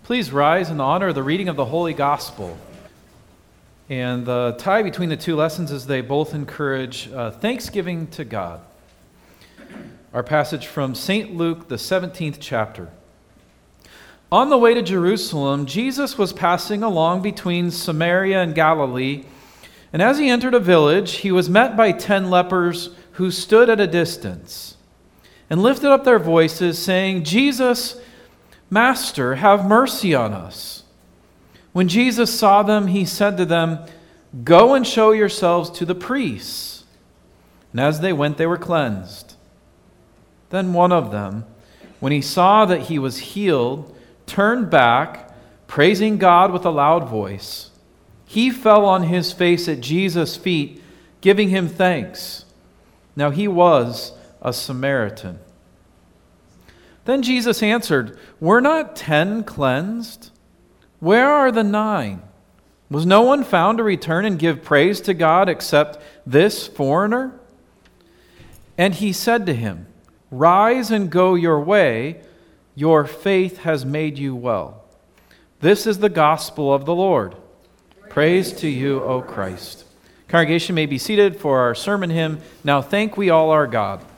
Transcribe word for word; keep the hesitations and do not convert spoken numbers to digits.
Please rise in honor of the reading of the Holy Gospel. And the tie between the two lessons is they both encourage uh, thanksgiving to God. Our passage from Saint Luke, the seventeenth chapter. On the way to Jerusalem, Jesus was passing along between Samaria and Galilee, and as he entered a village, he was met by ten lepers who stood at a distance and lifted up their voices, saying, "Jesus, Master, have mercy on us." When Jesus saw them, he said to them, "Go and show yourselves to the priests." And as they went, they were cleansed. Then one of them, when he saw that he was healed, turned back, praising God with a loud voice. He fell on his face at Jesus' feet, giving him thanks. Now he was a Samaritan. Then Jesus answered, "Were not ten cleansed? Where are the nine? Was no one found to return and give praise to God except this foreigner?" And he said to him, "Rise and go your way. Your faith has made you well." This is the gospel of the Lord. Praise to you, O Christ. Congregation may be seated for our sermon hymn, "Now Thank We All Our God."